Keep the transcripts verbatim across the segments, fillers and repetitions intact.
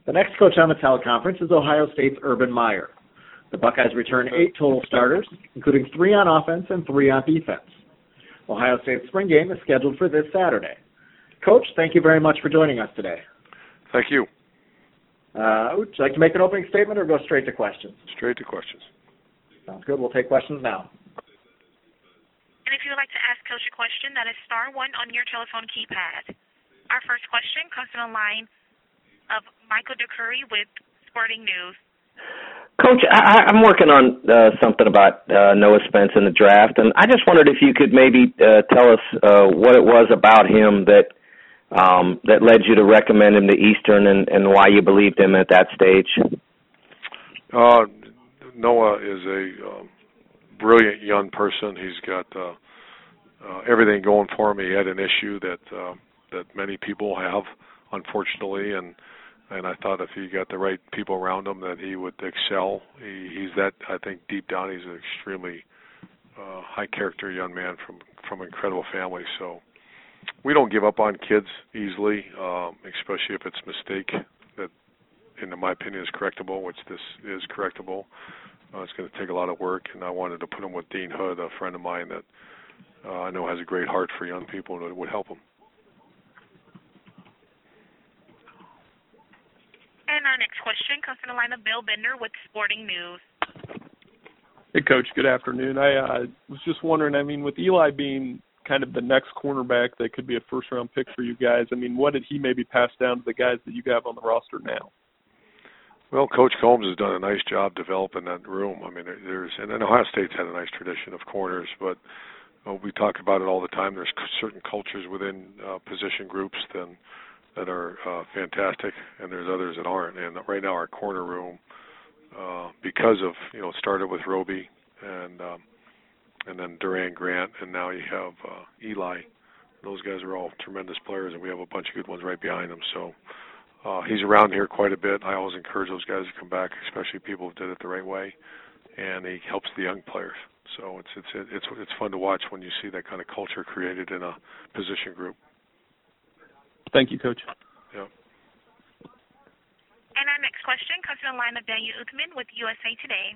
The next coach on the teleconference is Ohio State's Urban Meyer. The Buckeyes return eight total starters, including three on offense and three on defense. Ohio State's spring game is scheduled for this Saturday. Coach, thank you very much for joining us today. Thank you. Uh, would you like to make an opening statement or go straight to questions? Straight to questions. Sounds good. We'll take questions now. And if you would like to ask Coach a question, that is star one on your telephone keypad. Our first question comes from the line of Michael DeCurry with Sporting News. Coach, I, I'm working on uh, something about uh, Noah Spence in the draft, and I just wondered if you could maybe uh, tell us uh, what it was about him that um, that led you to recommend him to Eastern, and, and why you believed him at that stage. Uh, Noah is a uh, brilliant young person. He's got uh, uh, everything going for him. He had an issue that uh, that many people have, unfortunately, and and I thought if he got the right people around him that he would excel. He, he's that, I think, deep down he's an extremely uh, high-character young man from, from an incredible family. So we don't give up on kids easily, um, especially if it's a mistake that, in my opinion, is correctable, which this is correctable. Uh, it's going to take a lot of work, and I wanted to put him with Dean Hood, a friend of mine that uh, I know has a great heart for young people and it would help him. And our next question comes from the line of Bill Bender with Sporting News. Hey, Coach. Good afternoon. I uh, was just wondering, I mean, with Eli being kind of the next cornerback that could be a first-round pick for you guys, I mean, what did he maybe pass down to the guys that you have on the roster now? Well, Coach Combs has done a nice job developing that room. I mean, there's and Ohio State's had a nice tradition of corners, but uh, we talk about it all the time. There's certain cultures within uh, position groups then that are uh, fantastic, and there's others that aren't. And right now, our corner room, uh, because of you know, it started with Roby and um, and then Duran Grant, and now you have uh, Eli. Those guys are all tremendous players, and we have a bunch of good ones right behind them. So uh, he's around here quite a bit. I always encourage those guys to come back, especially people who did it the right way, and he helps the young players. So it's it's it's it's fun to watch when you see that kind of culture created in a position group. Thank you, Coach. Yeah. And our next question comes from the line of Daniel Uthman with U S A Today.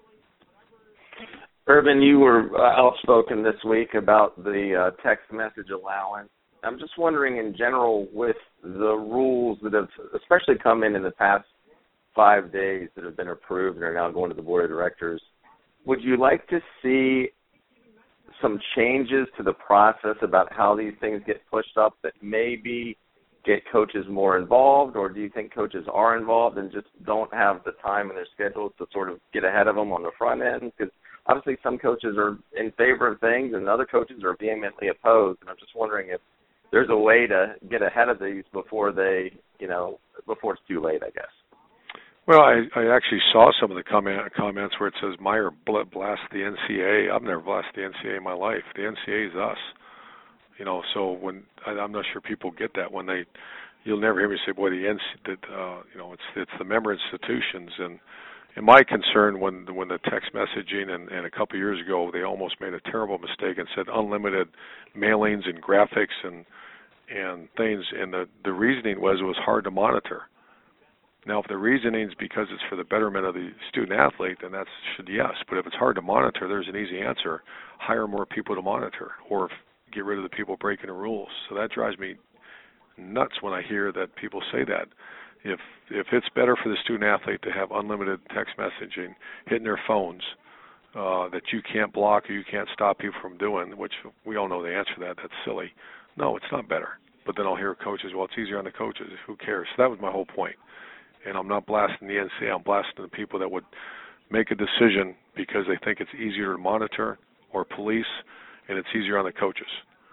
Urban, you were uh, outspoken this week about the uh, text message allowance. I'm just wondering, in general, with the rules that have especially come in in the past five days that have been approved and are now going to the board of directors, would you like to see some changes to the process about how these things get pushed up that maybe get coaches more involved, or do you think coaches are involved and just don't have the time in their schedules to sort of get ahead of them on the front end? Because obviously some coaches are in favor of things and other coaches are vehemently opposed, and I'm just wondering if there's a way to get ahead of these before they, you know, before it's too late, I guess. Well, I, I actually saw some of the comment, comments where it says Meyer blast the N C A A. I've never blasted the N C A A in my life. The N C A A is us. You know, so when I, I'm not sure people get that when they, you'll never hear me say, "Boy, the N C A A," that uh, you know, it's it's the member institutions. And and my concern when when the text messaging and, and a couple of years ago they almost made a terrible mistake and said unlimited mailings and graphics and and things, and the the reasoning was it was hard to monitor. Now, if the reasoning is because it's for the betterment of the student athlete, then that's should yes. But if it's hard to monitor, there's an easy answer: hire more people to monitor, or get rid of the people breaking the rules. So that drives me nuts when I hear that people say that. If if it's better for the student athlete to have unlimited text messaging hitting their phones uh, that you can't block or you can't stop people from doing, which we all know the answer to that, that's silly. No, it's not better. But then I'll hear coaches, well, it's easier on the coaches. Who cares? So that was my whole point. And I'm not blasting the N C A A. I'm blasting the people that would make a decision because they think it's easier to monitor or police, and it's easier on the coaches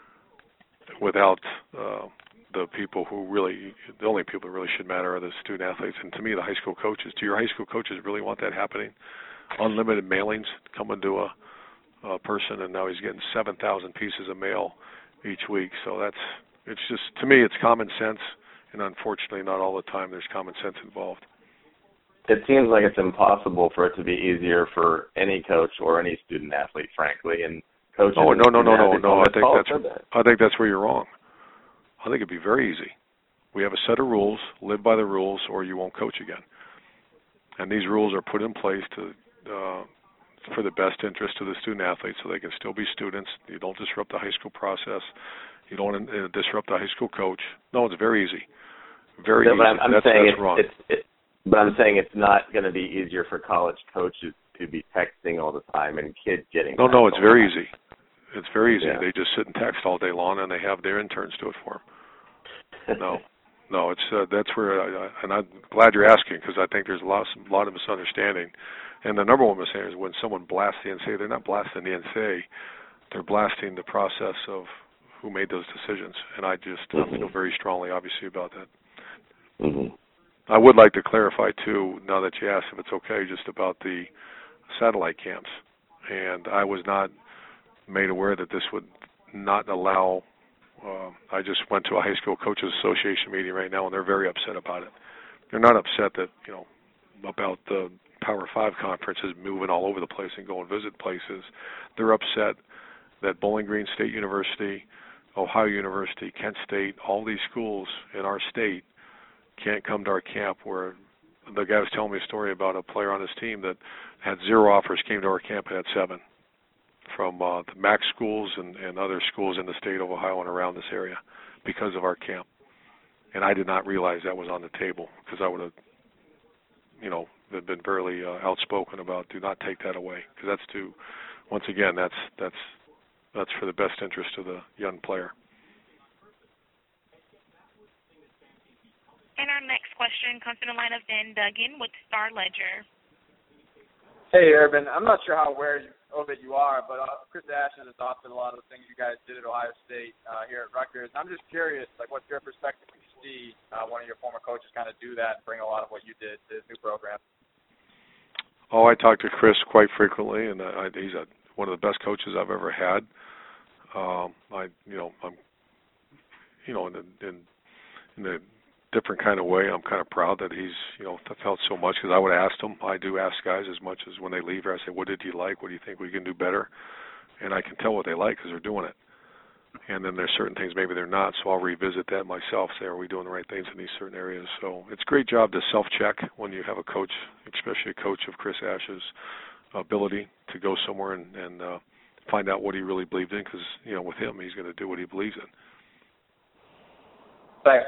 without uh, the people who really, the only people that really should matter are the student athletes. And to me, the high school coaches. Do your high school coaches really want that happening? Unlimited mailings coming to a, a person, and now he's getting seven thousand pieces of mail each week. So that's, it's just, to me, it's common sense. And unfortunately, not all the time there's common sense involved. It seems like it's impossible for it to be easier for any coach or any student athlete, frankly. And coaches. Oh no no no no no! I think that's that. I think that's where you're wrong. I think it'd be very easy. We have a set of rules. Live by the rules, or you won't coach again. And these rules are put in place to uh, for the best interest of the student athletes, so they can still be students. You don't disrupt the high school process. You don't uh, disrupt the high school coach. No, it's very easy. Very no, easy. But I'm, I'm that's, saying that's it's, wrong. It's, it, but I'm saying it's not going to be easier for college coaches to be texting all the time and kids getting. No, no, it's very easy. It's very easy. Yeah. They just sit and text all day long, and they have their interns do it for them. No, no, it's uh, that's where, I, and I'm glad you're asking, because I think there's a lot, a lot of misunderstanding. And the number one mistake is when someone blasts the N C A A, they're not blasting the N C A A, they're blasting the process of who made those decisions. And I just mm-hmm. feel very strongly, obviously, about that. Mm-hmm. I would like to clarify, too, now that you asked if it's okay, just about the satellite camps. And I was not made aware that this would not allow. Uh, I just went to a high school coaches association meeting right now, and they're very upset about it. They're not upset that, you know, about the Power Five conferences moving all over the place and going visit places. They're upset that Bowling Green State University, Ohio University, Kent State, all these schools in our state can't come to our camp. Where the guy was telling me a story about a player on his team that had zero offers, came to our camp and had seven from uh, the MAC schools and, and other schools in the state of Ohio and around this area because of our camp. And I did not realize that was on the table, because I would have, you know, been fairly uh, outspoken about do not take that away, because that's to, once again, that's that's that's for the best interest of the young player. And our next question comes from the line of Ben Duggan with Star Ledger. Hey, Urban. I'm not sure how aware of it you are, but uh, Chris Ash has adopted a lot of the things you guys did at Ohio State uh, here at Rutgers. I'm just curious, like, what's your perspective when you see uh, one of your former coaches kind of do that and bring a lot of what you did to his new program? Oh, I talk to Chris quite frequently, and I, he's a, one of the best coaches I've ever had. Um, I, you know, I'm, you know, in, in, in a different kind of way, I'm kind of proud that he's, you know, felt so much, because I would ask him. I do ask guys as much as when they leave here. I say, what did you like? What do you think we can do better? And I can tell what they like because they're doing it. And then there's certain things maybe they're not, so I'll revisit that myself, say, are we doing the right things in these certain areas? So it's a great job to self-check when you have a coach, especially a coach of Chris Ash's ability to go somewhere and, and uh, find out what he really believed in, because, you know, with him, he's going to do what he believes in. Thanks.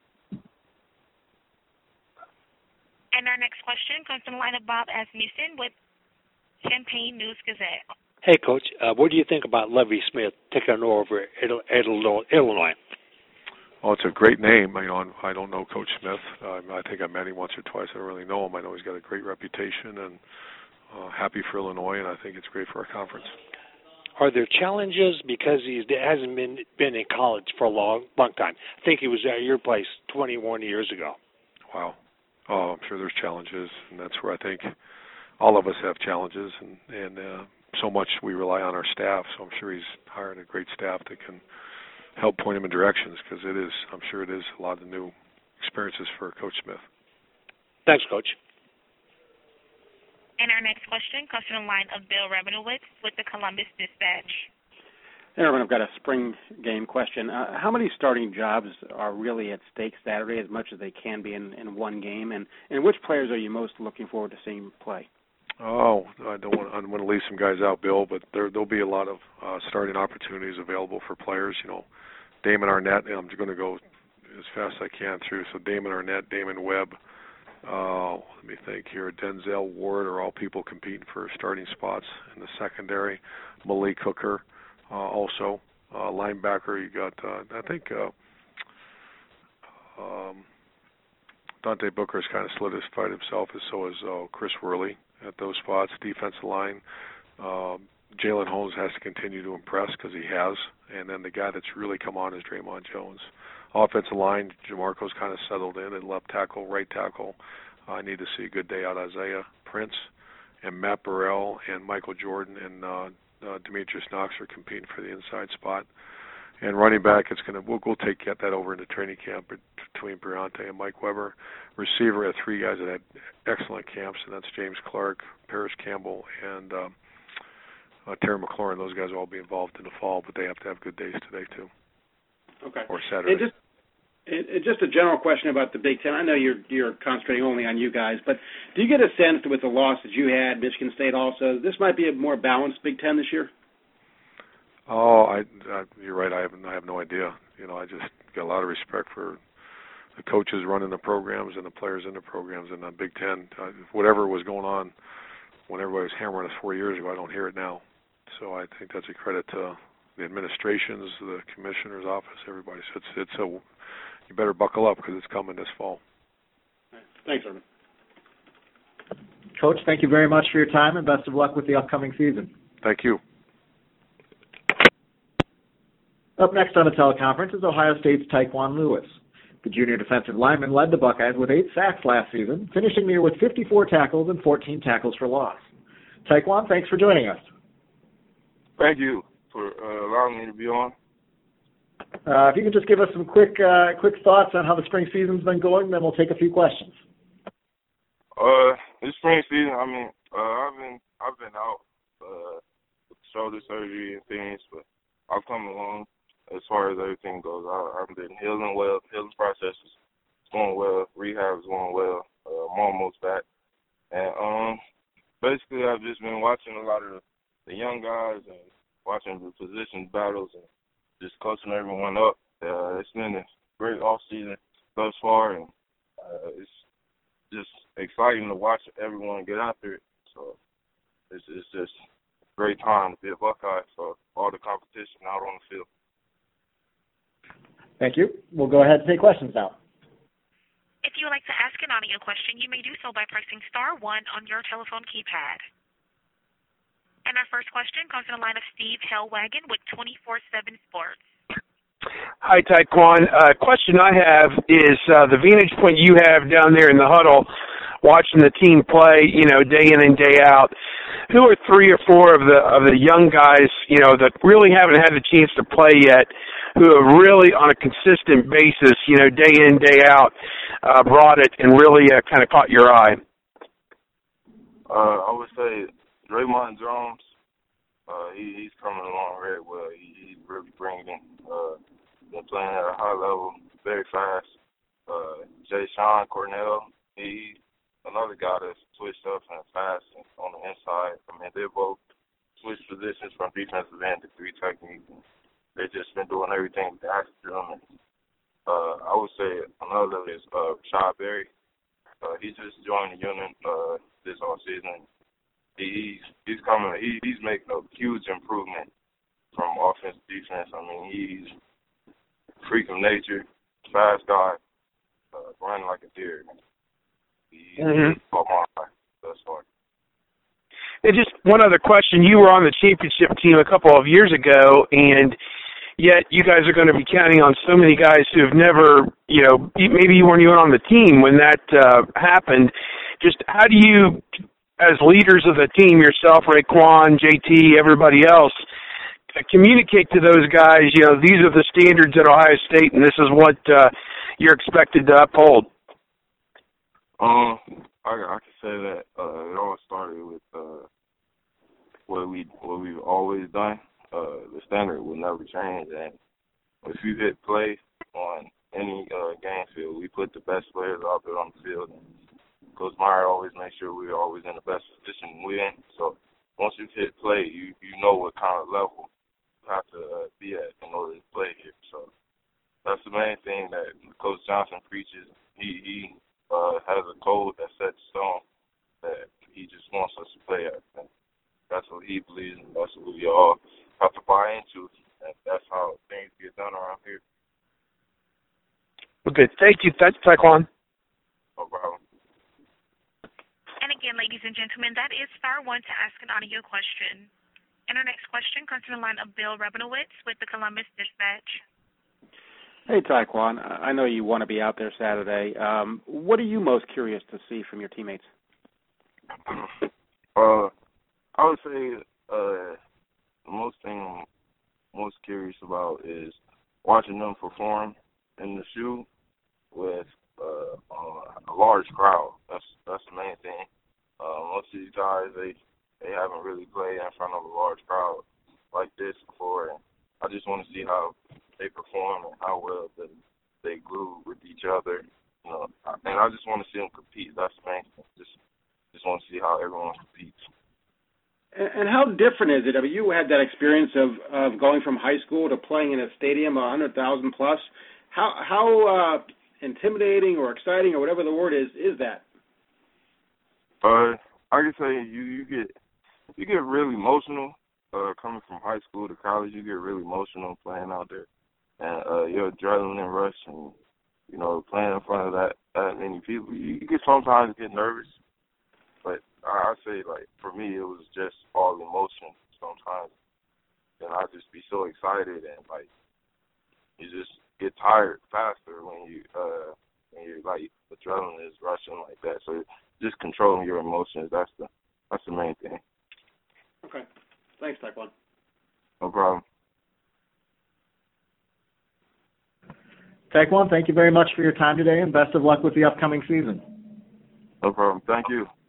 And our next question comes from the line of Bob Asmussen with Champaign News Gazette. Hey, Coach, uh, what do you think about Lovie Smith taking over at Illinois? Well, it's a great name. You know, I don't know Coach Smith. Uh, I think I met him once or twice. I don't really know him. I know he's got a great reputation, and uh, happy for Illinois, and I think it's great for our conference. Are there challenges because he hasn't been been in college for a long, long time? I think he was at your place twenty-one years ago. Wow. Oh, I'm sure there's challenges, and that's where I think all of us have challenges, and, and uh, so much we rely on our staff. So I'm sure he's hired a great staff that can help point him in directions, because it is, I'm sure it is a lot of new experiences for Coach Smith. Thanks, Coach. And our next question comes from the line of Bill Rabinowitz with the Columbus Dispatch. Hey, everyone, I've got a spring game question. Uh, how many starting jobs are really at stake Saturday, as much as they can be in, in one game? And, and which players are you most looking forward to seeing play? Oh, I don't want. I don't want to leave some guys out, Bill, but there there'll be a lot of uh, starting opportunities available for players. You know, Damon Arnett. And I'm just going to go as fast as I can through. So Damon Arnett, Damon Webb. Uh, let me think here. Denzel Ward are all people competing for starting spots in the secondary. Malik Hooker. Uh, also, uh, linebacker, you got, uh, I think, uh, um, Dante Booker has kind of solidified himself, as so has uh, Chris Worley at those spots. Defensive line, uh, Jalen Holmes has to continue to impress, because he has. And then the guy that's really come on is Draymond Jones. Offensive line, Jamarco's kind of settled in at left tackle, right tackle. Uh, I need to see a good day out of Isaiah Prince and Matt Burrell and Michael Jordan and uh, Uh, Demetrius Knox are competing for the inside spot. And running back, it's going to we'll, we'll take get that over into training camp between Briante and Mike Weber. Receiver, had three guys that had excellent camps, and that's James Clark, Paris Campbell, and um, uh, Terry McLaurin. Those guys will all be involved in the fall, but they have to have good days today too. Okay. Or Saturday. And just And and just a general question about the Big Ten. I know you're you're concentrating only on you guys, but do you get a sense with the losses you had, Michigan State also, this might be a more balanced Big Ten this year? Oh, I, I you're right. I have I have no idea. You know, I just got a lot of respect for the coaches running the programs and the players in the programs in the Big Ten. Uh, whatever was going on when everybody was hammering us four years ago, I don't hear it now. So I think that's a credit to the administrations, the commissioner's office, everybody. So it's it's a you better buckle up because it's coming this fall. Thanks, Urban. Coach, thank you very much for your time and best of luck with the upcoming season. Thank you. Up next on the teleconference is Ohio State's Taekwon Lewis. The junior defensive lineman led the Buckeyes with eight sacks last season, finishing the year with fifty-four tackles and fourteen tackles for loss. Taekwon, thanks for joining us. Thank you for uh, allowing me to be on. Uh, if you could just give us some quick uh, quick thoughts on how the spring season's been going, then we'll take a few questions. Uh, this spring season, I mean, uh, I've been I've been out uh, with shoulder surgery and things, but I've come along as far as everything goes. I, I've been healing well, healing process is going well, rehab is going well. Uh, I'm almost back, and um, basically I've just been watching a lot of the, the young guys and watching the position battles and just coaching everyone up. Uh, it's been a great off season thus far, and uh, it's just exciting to watch everyone get after it. So it's, it's just a great time to be a Buckeye for all the competition out on the field. Thank you. We'll go ahead and take questions now. If you would like to ask an audio question, you may do so by pressing star one on your telephone keypad. And our first question comes from the line of Steve Hellwagon with twenty-four seven Sports. Hi, Taekwon. Uh, question I have is uh, the vantage point you have down there in the huddle, watching the team play, you know, day in and day out. Who are three or four of the of the young guys, you know, that really haven't had the chance to play yet, who have really, on a consistent basis, you know, day in, day out, uh, brought it and really uh, kind of caught your eye? Uh, I would say Draymond Jones, uh, he, he's coming along very well. He, he's really bringing it. Uh, been playing at a high level, very fast. Uh, Jay Sean Cornell, he's another guy that's switched up and fast and on the inside. I mean, they both switched positions from defensive end to three technique. They've just been doing everything they asked them. And, uh, I would say another is uh, Rashad Berry. Uh, he just joined the unit uh, this offseason. He's he's coming. He, he's making a huge improvement from offense to defense. I mean, he's a freak of nature, fast guy, uh, running like a deer. He's mm-hmm. caught my eye thus far. And just one other question. You were on the championship team a couple of years ago, and yet you guys are going to be counting on so many guys who have never, you know, maybe you weren't even on the team when that uh, happened. Just how do you, as leaders of the team, yourself, Raekwon, J T, everybody else, communicate to those guys, you know, these are the standards at Ohio State, and this is what uh, you're expected to uphold? Um, I, I can say that uh, it all started with uh, what we what we've always done. Uh, the standard will never change, and if you hit play on any uh, game field, we put the best players out there on the field. And Coach Meyer always makes sure we're always in the best position we're in. So once you hit play, you you know what kind of level you have to uh, be at in order to play here. So that's the main thing that Coach Johnson preaches. He he. Uh, has a code that's set in stone that he just wants us to play at. And that's what he believes, and that's what we all have to buy into. And that's how things get done around here. Okay, thank you. That's Taekwon. No problem. And again, ladies and gentlemen, that is star one to ask an audio question. And our next question comes from the line of Bill Rabinowitz with the Columbus Dispatch. Hey, Taekwon, I know you want to be out there Saturday. Um, what are you most curious to see from your teammates? Uh, I would say uh, the most thing I'm most curious about is watching them perform in the shoe with uh, uh, a large crowd. That's that's the main thing. Uh, most of these guys, they, they haven't really played in front of a large crowd like this before, and I just want to see how they perform and how well they, they glue everyone competes. And, and how different is it? I mean, you had that experience of, of going from high school to playing in a stadium of one hundred thousand plus. How how uh, intimidating or exciting or whatever the word is is that? Uh, I can say you you get you get really emotional. Uh, coming from high school to college, you get really emotional playing out there, and uh, your adrenaline rush, and you know, playing in front of that that many people, you, you can sometimes get nervous. But I, I say, like for me, it was just all emotion sometimes, and I just be so excited, and like you just get tired faster when you uh when you like adrenaline is rushing like that. So just controlling your emotions, that's the that's the main thing. Okay. Thanks, Taekwon. No problem. Taekwon, thank you very much for your time today, and best of luck with the upcoming season. No problem. Thank you.